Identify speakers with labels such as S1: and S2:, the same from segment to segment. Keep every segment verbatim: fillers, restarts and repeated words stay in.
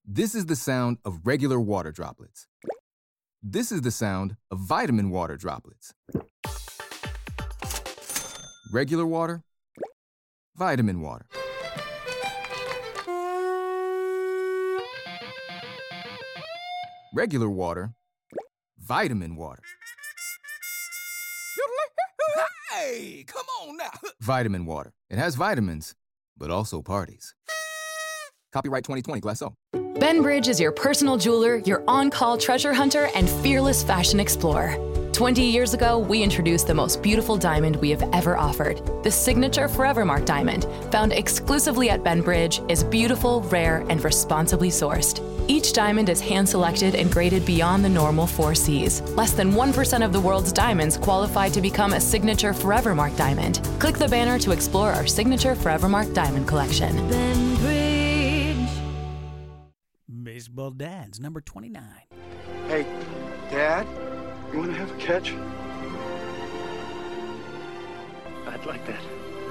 S1: This is the sound of regular water droplets. This is the sound of vitamin water droplets. Regular water, vitamin water. Regular water, vitamin water.
S2: Hey, come on now.
S1: Vitamin water. It has vitamins, but also parties. Copyright twenty twenty, Glasso.
S3: Benbridge is your personal jeweler, your on-call treasure hunter, and fearless fashion explorer. twenty years ago, we introduced the most beautiful diamond we have ever offered. The signature Forevermark diamond, found exclusively at Benbridge, is beautiful, rare, and responsibly sourced. Each diamond is hand-selected and graded beyond the normal four C's. Less than one percent of the world's diamonds qualify to become a signature Forevermark diamond. Click the banner to explore our signature Forevermark diamond collection.
S4: Benbridge.
S2: Baseball Dads, number twenty-nine.
S5: Hey, Dad, you want to have a catch?
S6: I'd like that.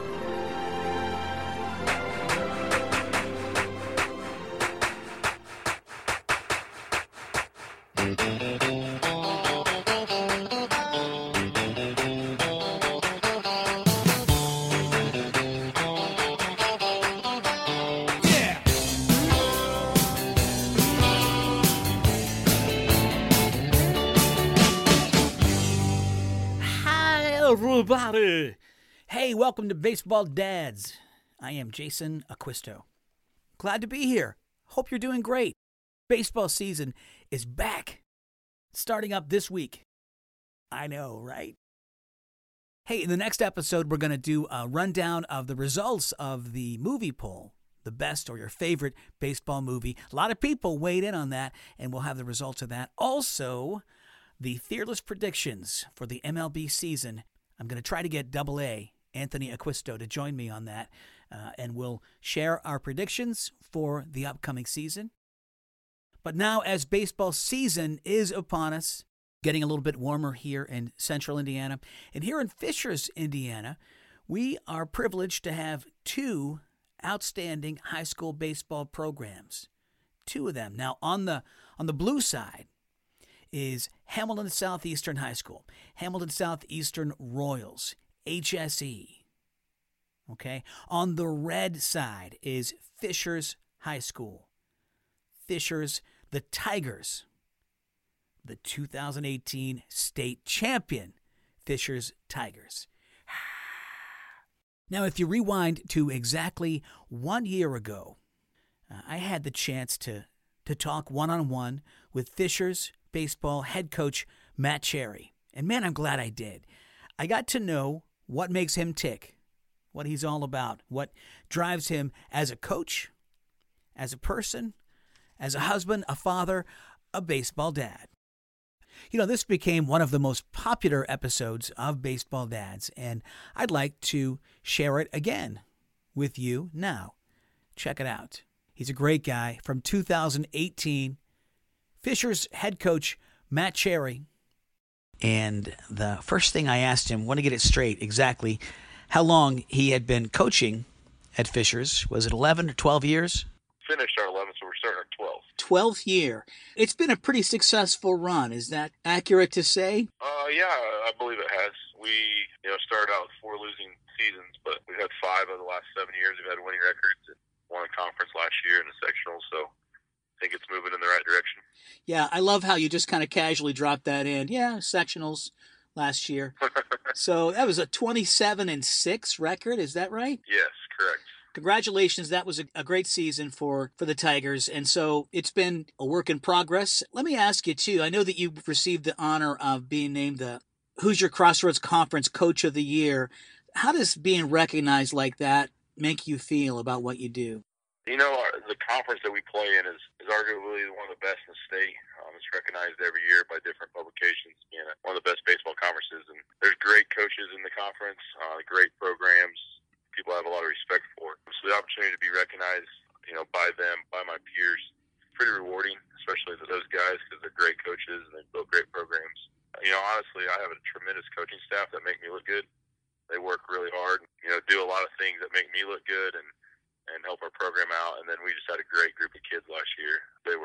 S2: Everybody. Hey, welcome to Baseball Dads. I am Jason Acquisto. Glad to be here. Hope you're doing great. Baseball season is back. Starting up this week. I know, right? Hey, in the next episode, we're going to do a rundown of the results of the movie poll. The best or your favorite baseball movie. A lot of people weighed in on that, and we'll have the results of that. Also, the fearless predictions for the M L B season. I'm going to try to get Double A, Anthony Acquisto, to join me on that, uh, and we'll share our predictions for the upcoming season. But now, as baseball season is upon us, getting a little bit warmer here in central Indiana, and here in Fishers, Indiana, we are privileged to have two outstanding high school baseball programs. Two of them. Now, on the on the blue side is Hamilton Southeastern High School, Hamilton Southeastern Royals, H S E. Okay? On the red side is Fishers High School, Fishers, the Tigers, the two thousand eighteen state champion, Fishers Tigers. Now, if you rewind to exactly one year ago, uh, I had the chance to, to talk one-on-one with Fishers baseball head coach Matt Cherry. And man, I'm glad I did. I got to know what makes him tick, what he's all about, what drives him as a coach, as a person, as a husband, a father, a baseball dad. You know, this became one of the most popular episodes of Baseball Dads, and I'd like to share it again with you now. Check it out. He's a great guy from two thousand eighteen. Fishers head coach Matt Cherry. And the first thing I asked him, want to get it straight exactly, how long he had been coaching at Fishers. Was it eleven or twelve years?
S7: Finished our eleven, so we're starting our twelve.
S2: twelfth year. It's been a pretty successful run. Is that accurate to say?
S7: Uh, yeah, I believe it has. We, you know, started out with four losing seasons, but we've had five of the last seven years. We've had winning records and won a conference last year in the sectional, so I think it's moving in the right direction.
S2: Yeah, I love how you just kind of casually dropped that in. Yeah, sectionals last year. So that was a twenty-seven and six record, is that right?
S7: Yes, correct.
S2: Congratulations. That was a, a great season for, for the Tigers. And so it's been a work in progress. Let me ask you, too, I know that you received the honor of being named the Hoosier Crossroads Conference Coach of the Year. How does being recognized like that make you feel about what you do?
S7: You know, our, the conference that we play in is, is arguably one of the best in the state. Um, it's recognized every year by different publications being one of the best baseball conferences. And there's great coaches in the conference, uh, great programs. People have a lot of respect for. So the opportunity to be recognized, you know, by them, by my peers, pretty rewarding, especially to those guys because they're great coaches and they build great programs. You know, honestly, I have a tremendous coaching staff that make me look good. They work really hard, you know, do a lot of things that make me look good and, and help our program out. And then we just had a great group of kids last year. They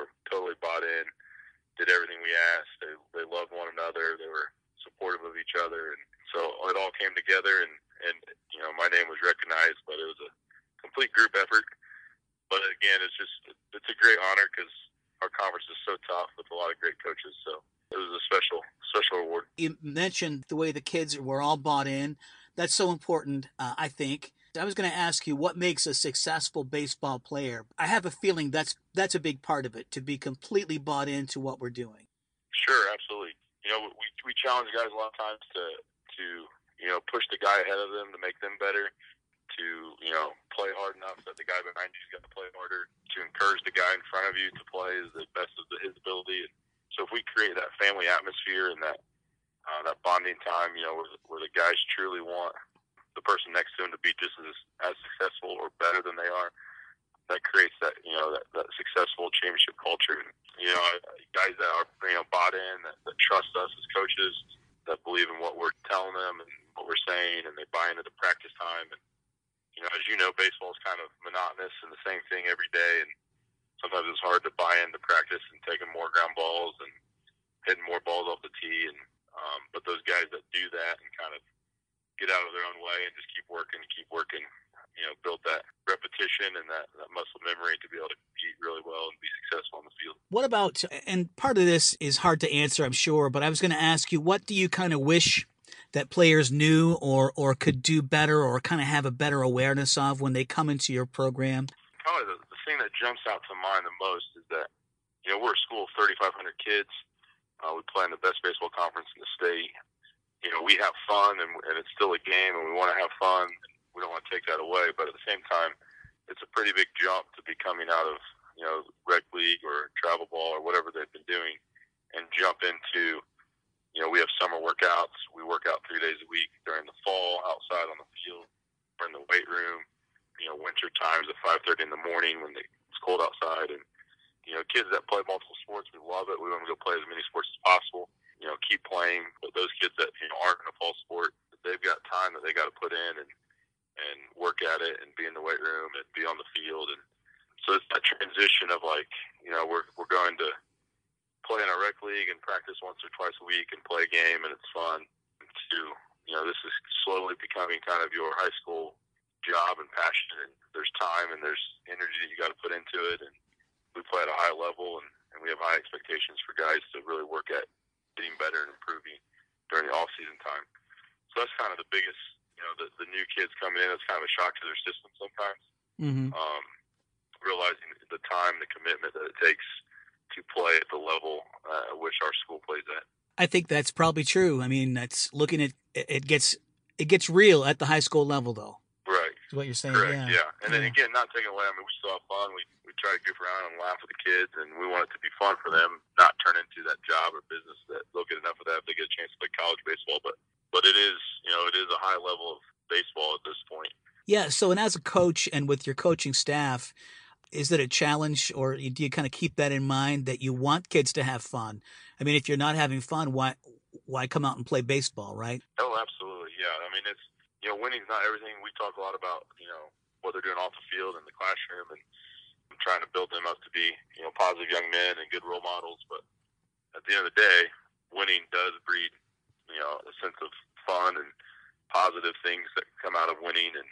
S7: it's a great honor because our conference is so tough with a lot of great coaches. So it was a special, special award.
S2: You mentioned the way the kids were all bought in. That's so important, uh, I think. I was going to ask you, what makes a successful baseball player? I have a feeling that's that's a big part of it, to be completely bought into what we're doing.
S7: Sure, absolutely. You know, we we challenge guys a lot of times to to you know push the guy ahead of them to make them better, to you know play hard enough that the guy behind you's got to play harder, to encourage the guy in front of you to play as the best of his ability. So if we create that family atmosphere and that uh, that bonding time, you know, where the, where the guys truly want the person next to him to be just as as successful or better than they are, that creates that you know that, that successful championship culture. You know, guys that are you know bought in, that, that trust us as coaches, that believe in what we're telling them and what we're saying, and they buy into the practice time. And you know, as you know, baseball is kind of monotonous and the same thing every day, and sometimes it's hard to buy into practice and taking more ground balls and hitting more balls off the tee. And um, but those guys that do that and kind of get out of their own way and just keep working and keep working, you know, build that repetition and that, that muscle memory to be able to compete really well and be successful on the field.
S2: What about, and part of this is hard to answer, I'm sure, but I was going to ask you, what do you kind of wish that players knew or, or could do better or kind of have a better awareness of when they come into your program?
S7: Probably the, the thing that jumps out to mind the most is that, you know, we're a school of thirty-five hundred kids. Uh, we play in the best baseball conference in the state. You know, we have fun, and, and it's still a game, and we want to have fun. We don't want to take that away, but at the same time, it's a pretty big jump to be coming out of, you know, rec league or travel ball or whatever they've been doing and jump into, you know, we have summer workouts. We work out three days a week during the fall outside on the field or in the weight room. You know, winter times at five thirty in the morning when it's cold outside. And, you know, kids that play multiple sports, we love it. We want to go play as many sports as possible. You know, keep playing. But those kids that, you know, aren't in a fall sport, they've got time that they got to put in and, and work at it and be in the weight room and be on the field. And so it's that transition of like, you know, we're we're going to play in a rec league and practice once or twice a week and play a game and it's fun, to, you know, this is slowly becoming kind of your high school job and passion, and there's time and there's energy that you got to put into it. And we play at a high level, and, and we have high expectations for guys to really work at getting better and improving during the off-season time. So that's kind of the biggest, you know, the, the new kids coming in, it's kind of a shock to their system sometimes.
S2: Mm-hmm.
S7: Um, realizing the time, the commitment that it takes to play at the level uh, at which our school plays at.
S2: I think that's probably true. I mean, that's looking at, it gets, it gets real at the high school level though.
S7: Right.
S2: Is what you're saying.
S7: Correct.
S2: Yeah.
S7: yeah. And then
S2: yeah.
S7: again, not taking away, I mean, we still have fun. We, we try to goof around and laugh with the kids, and we want it to be fun for them, not turn into that job or business that they'll get enough of that if they get a chance to play college baseball. But, but it is, you know, it is a high level of baseball at this point.
S2: Yeah. So, and as a coach and with your coaching staff, is it a challenge, or do you kind of keep that in mind that you want kids to have fun? I mean, if you're not having fun, why, why come out and play baseball, right?
S7: Oh, absolutely. Yeah. I mean, it's, you know, winning's not everything. We talk a lot about, you know, what they're doing off the field in the classroom, and I'm trying to build them up to be, you know, positive young men and good role models. But at the end of the day, winning does breed, you know, a sense of fun and positive things that come out of winning. And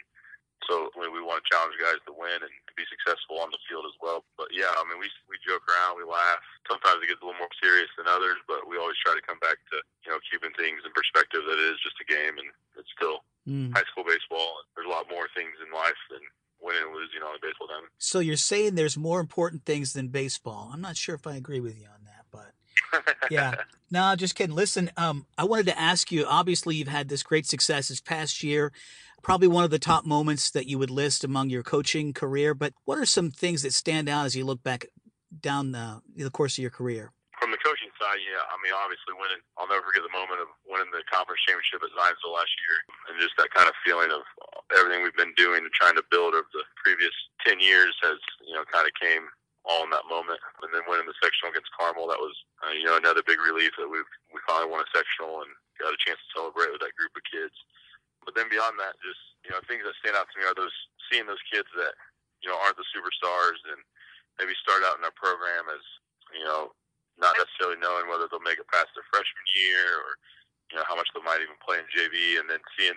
S7: so we, we want to challenge guys to win and to be successful on the field as well. But yeah, I mean, we we joke around, we laugh. Sometimes it gets a little more serious than others, but we always try to come back to, you know, keeping things in perspective that it is just a game and it's still mm. high school baseball. There's a lot more things in life than winning and losing on a baseball diamond. So
S2: you're saying there's more important things than baseball. I'm not sure if I agree with you on that, but yeah. No, just kidding. Listen, um, I wanted to ask you, obviously you've had this great success this past year, probably one of the top moments that you would list among your coaching career, but what are some things that stand out as you look back down the, the course of your career?
S7: From the coaching side, yeah, I mean, obviously winning, I'll never forget the moment of winning the conference championship at Zionsville last year, and just that kind of feeling of everything we've been doing and trying to build over the previous ten years has, you know, kind of came all in that moment. And then winning the sectional against Carmel, that was, uh, you know, another big relief that we we finally won a sectional and got a chance to celebrate with that group of kids. But then beyond that, just, you know, things that stand out to me are those, seeing those kids that, you know, aren't the superstars and maybe start out in our program as, you know, not necessarily knowing whether they'll make it past their freshman year or, you know, how much they might even play in J V, and then seeing them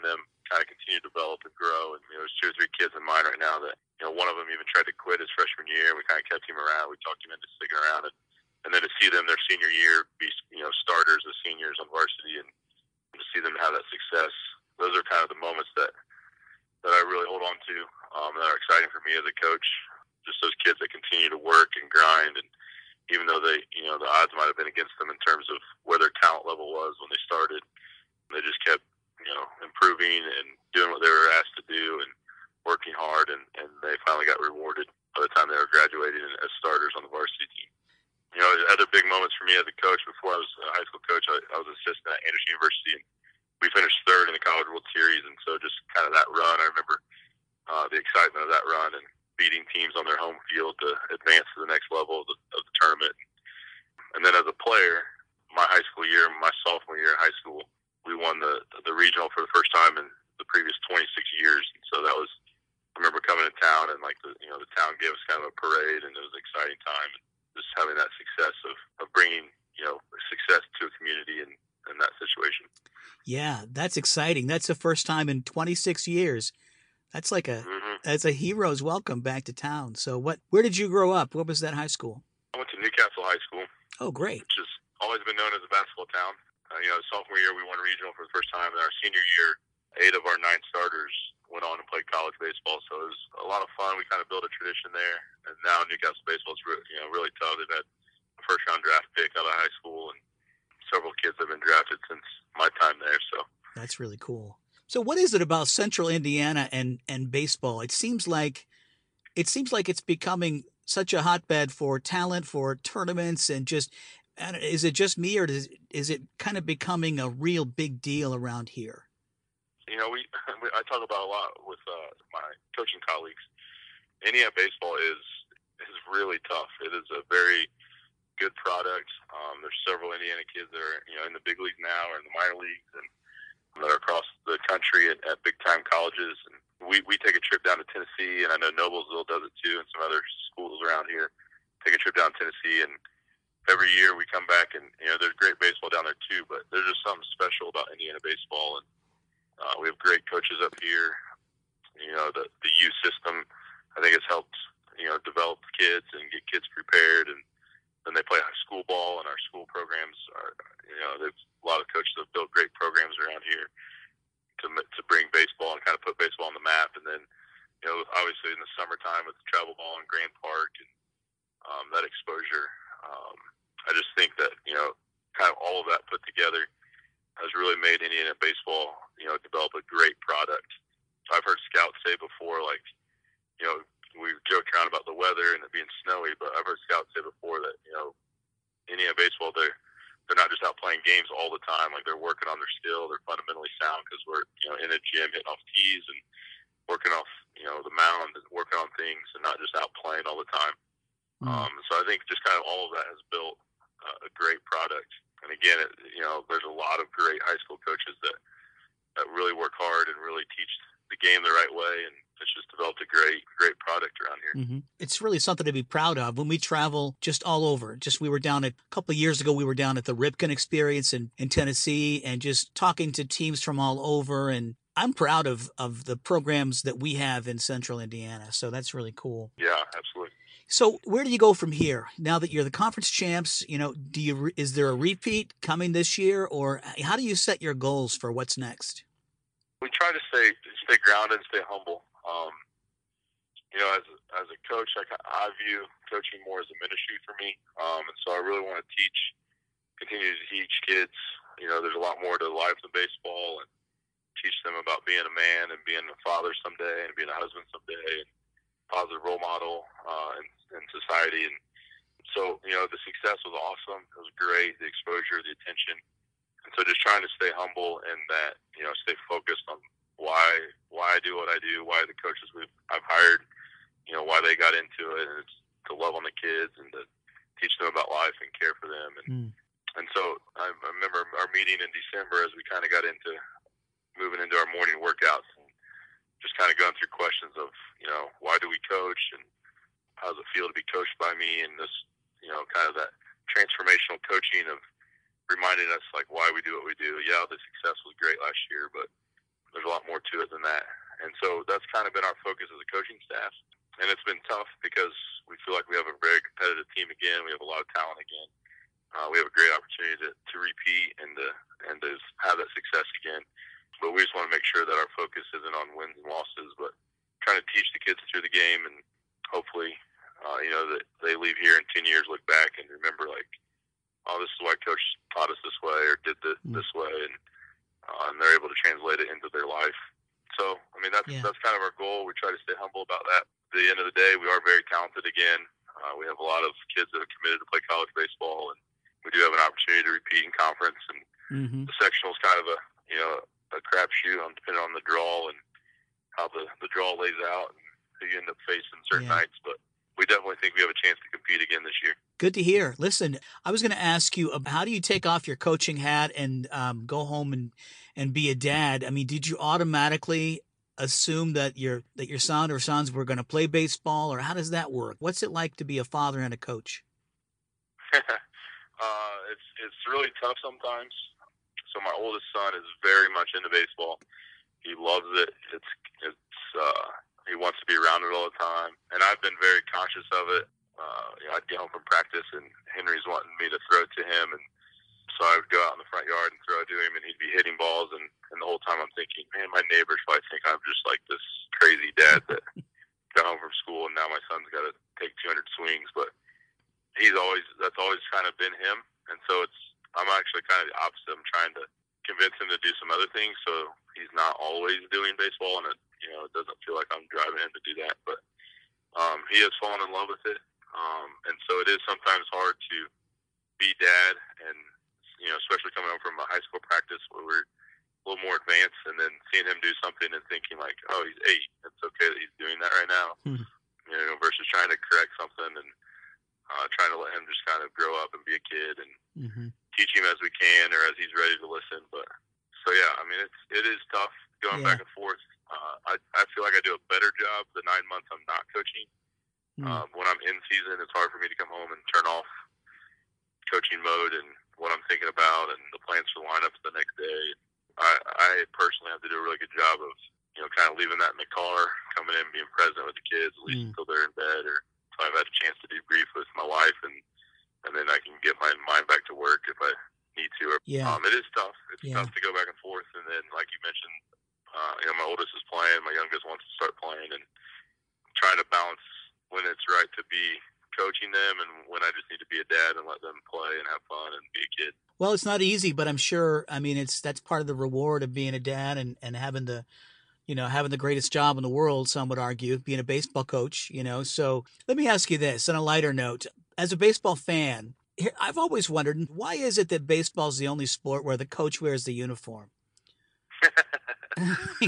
S7: kind of continue to develop and grow. And you know, there's two or three kids in mind right now that you know one of them even tried to quit his freshman year. We kind of kept him around. We talked him into sticking around, and, and then to see them their senior year be you know starters as seniors on varsity, and to see them have that success. Those are kind of the moments that that I really hold on to, um, that are exciting for me as a coach. Just those kids that continue to work and grind, and even though they, you know, the odds might have been against them in terms of where their talent level was when they started, they just kept, you know, improving and doing what they were asked to do and working hard, and, and they finally got rewarded by the time they were graduating as starters on the varsity team. You know, other big moments for me as a coach before I was a high school coach, I, I was an assistant at Anderson University, and we finished third in the College World Series, and so just kind of that run, I remember uh, the excitement of that run and beating teams on their home field to advance to the next level of the, of the tournament. And then as a player, my high school year, my sophomore year in high school, we won the the regional for the first time in the previous twenty-six years. And so that was, I remember coming to town, and like the you know the town gave us kind of a parade, and it was an exciting time. And just having that success of, of bringing you know success to a community in, in that situation.
S2: Yeah, that's exciting. That's the first time in twenty-six years. That's like a
S7: mm-hmm.
S2: that's a hero's welcome back to town. So what? Where did you grow up? What was that high school?
S7: I went to Newcastle High School.
S2: Oh, great!
S7: Which has always been known as a basketball town. Uh, you know, sophomore year we won regional for the first time. And our senior year, eight of our nine starters went on and played college baseball. So it was a lot of fun. We kind of built a tradition there. And now Newcastle baseball is re- you know really tough. They've had a first round draft pick out of high school, and several kids have been drafted since my time there. So
S2: that's really cool. So what is it about Central Indiana and, and baseball? It seems like it seems like it's becoming such a hotbed for talent, for tournaments, and just I don't- is it just me, or does, is it kind of becoming a real big deal around here?
S7: You know, we, we I talk about a lot with uh, my coaching colleagues. Indiana baseball is is really tough. It is a very good product. Um, there's several Indiana kids that are you know in the big leagues now or in the minor leagues, and that are across the country at, at big-time colleges. And we, we take a trip down to Tennessee, and I know Noblesville does it too, and some other schools around here take a trip down to Tennessee. And every year we come back, and you know there's great baseball down there too, but there's just something special about Indiana baseball. And uh, we have great coaches up here. You know, the, the youth system, I think, has helped you know develop kids and get kids prepared. And then they play high school ball, and our school programs are, you know, there's a lot of coaches that have built great programs around here to to bring baseball and kind of put baseball on the map. And then, you know, obviously in the summertime with the travel ball in Grand Park and um, that exposure, um, I just think that, you know, kind of all of that put together has really made Indiana baseball, you know, develop a great product. I've heard scouts say before, like, you know, we joked around about the weather and it being snowy, but I've heard scouts say before that, you know, Indiana baseball, they're, they're not just out playing games all the time. Like, they're working on their skill. They're fundamentally sound because we're, you know, in a gym hitting off tees and working off, you know, the mound and working on things and not just out playing all the time. Mm. Um, so I think just kind of all of that has built uh, a great product. And again, it, you know, there's a lot of great high school coaches that, that really work hard and really teach the game the right way, and it's just developed a great, great product around here.
S2: Mm-hmm. It's really something to be proud of. When we travel just all over, just we were down at, a couple of years ago, we were down at the Ripken Experience in, in Tennessee, and just talking to teams from all over. And I'm proud of, of the programs that we have in Central Indiana. So that's really cool.
S7: Yeah, absolutely.
S2: So where do you go from here? Now that you're the conference champs, you know, do you, is there a repeat coming this year, or how do you set your goals for what's next?
S7: We try to stay stay grounded, stay humble. Um, you know, as a, as a coach, I, I view coaching more as a ministry for me, um, and so I really want to teach, continue to teach kids. You know, there's a lot more to life than baseball, and teach them about being a man and being a father someday, and being a husband someday, and positive role model uh, in, in society. And so, you know, the success was awesome. It was great. The exposure, the attention. And so just trying to stay humble and that, you know, stay focused on why why I do what I do, why the coaches we've I've hired, you know, why they got into it, and it's to love on the kids and to teach them about life and care for them. And mm. and so I, I remember our meeting in December as we kind of got into moving into our morning workouts and just kind of going through questions of, you know, why do we coach and how does it feel to be coached by me, and this, you know, kind of that transformational coaching of reminding us like why we do what we do. Yeah, the success was great last year, but there's a lot more to it than that. And so that's kind of been our focus as a coaching staff. And it's been tough because we feel like we have a very competitive team again. We have a lot of talent again. Uh, we have a great opportunity to, to repeat and to, and to have that success again. But we just want to make sure that our focus isn't on wins and losses, but trying to teach the kids through the game, and hopefully, uh, you know, that they leave here in ten years, look back and remember, like, oh, this is why Coach taught us this way or did this, this way, and, uh, and they're able to translate it into their life. So, I mean, that's, yeah. that's kind of our goal. We try to stay humble about that. At the end of the day, we are very talented again. Uh, we have a lot of kids that are committed to play college baseball, and we do have an opportunity to repeat in conference, and mm-hmm. the sectional is kind of a, you know, a crapshoot on depending on the draw and how the, the draw lays out and who you end up facing certain yeah. nights. But we definitely think we have a chance to compete again this year.
S2: Good to hear. Listen, I was going to ask you, how do you take off your coaching hat and um, go home and, and be a dad? I mean, did you automatically assume that your that your son or sons were going to play baseball, or how does that work? What's it like to be a father and a coach?
S7: uh, it's it's really tough sometimes. So my oldest son is very much into baseball. He loves it. It's it's uh, he wants to be around it all the time, and I've been very conscious of it. Uh, you know, I'd get home from practice, and Henry's wanting me to throw to him, and so I would go out in the front yard and throw to him, and he'd be hitting balls, and, and the whole time I'm thinking, man, my neighbors probably think I'm just like this crazy dad that got home from school, and now my son's got to take two hundred swings. But he's always that's always kind of been him, and so it's. I'm actually kind of the opposite. I'm trying to convince him to do some other things, so he's not always doing baseball, and it, you know, it doesn't feel like I'm driving him to do that. But um, he has fallen in love with it, um, and so it is sometimes hard to be dad, and you know, especially coming home from a high school practice where we're a little more advanced, and then seeing him do something and thinking like, oh, he's eight, it's okay that he's doing that right now, mm-hmm. you know, versus trying to correct something and uh, trying to let him just kind of grow up and be a kid and. Mm-hmm. teach him as we can or as he's ready to listen. But so yeah, I mean it's it is tough going yeah. back and forth. Uh, I I feel like I do a better job the nine months I'm not coaching. Mm. Um, when I'm in season, it's hard for me to come home and turn off coaching mode and what I'm thinking about and the plans for lineups the next day. I I personally have to do a really good job of you know kind of leaving that in the car, coming in, being present with the kids at least mm. until they're in bed, or if I've had a chance to debrief with my wife and. And then I can get my mind back to work if I need to.
S2: Yeah.
S7: Um, it is tough. It's
S2: yeah.
S7: tough to go back and forth. And then, like you mentioned, uh, you know, my oldest is playing, my youngest wants to start playing, and trying to balance when it's right to be coaching them and when I just need to be a dad and let them play and have fun and be a kid.
S2: Well, it's not easy, but I'm sure, I mean, it's that's part of the reward of being a dad and, and having the, you know, having the greatest job in the world, some would argue, being a baseball coach, you know. So let me ask you this on a lighter note. As a baseball fan, I've always wondered, why is it that baseball is the only sport where the coach wears the uniform?
S7: uh,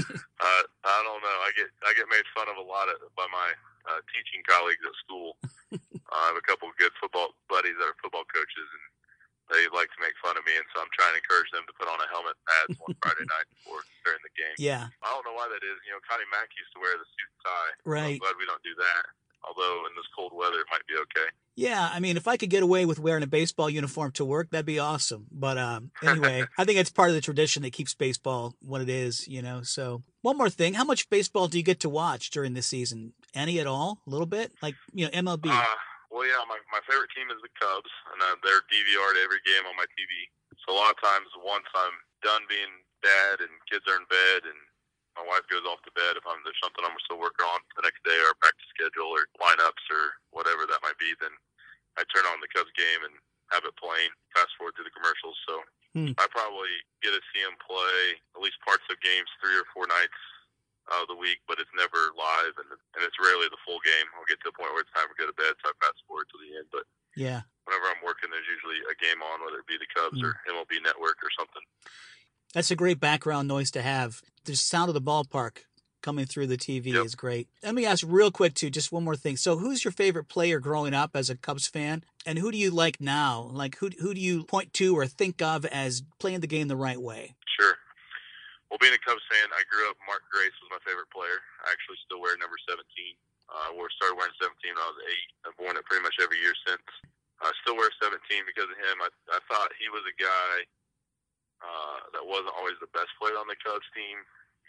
S7: I don't know. I get I get made fun of a lot of, by my uh, teaching colleagues at school. uh, I have a couple of good football buddies that are football coaches, and they like to make fun of me, and so I'm trying to encourage them to put on a helmet and pads one Friday night before during the game.
S2: Yeah.
S7: I don't know why that is. You know, Connie Mack used to wear the suit and tie.
S2: Right.
S7: I'm glad we don't do that. Although in this cold weather, it might be okay.
S2: Yeah, I mean, if I could get away with wearing a baseball uniform to work, that'd be awesome. But um, anyway, I think it's part of the tradition that keeps baseball what it is, you know. So one more thing, how much baseball do you get to watch during the season? Any at all? A little bit? Like, you know, M L B?
S7: Uh, well, yeah, my, my favorite team is the Cubs, and uh, they're D V R'd every game on my T V. So a lot of times, once I'm done being dad and kids are in bed and my wife goes off to bed, if I'm, there's something I'm still working on the next day or practice schedule or lineups or whatever that might be, then I turn on the Cubs game and have it playing, fast forward through the commercials. So hmm. I probably get to see them play at least parts of games three or four nights out of the week, but it's never live, and, and it's rarely the full game. I'll get to a point where it's time to go to bed, so I fast forward to the end. But
S2: yeah,
S7: whenever I'm working, there's usually a game on, whether it be the Cubs hmm. or M L B Network or something.
S2: That's a great background noise to have. The sound of the ballpark coming through the T V yep. is great. Let me ask real quick, too, just one more thing. So who's your favorite player growing up as a Cubs fan? And who do you like now? Like, who who do you point to or think of as playing the game the right way?
S7: Sure. Well, being a Cubs fan, I grew up, Mark Grace was my favorite player. I actually still wear number seventeen. I uh, started wearing seventeen when I was eight. I've worn it pretty much every year since. I still wear seventeen because of him. I, I thought he was a guy uh, that wasn't always the best player on the Cubs team.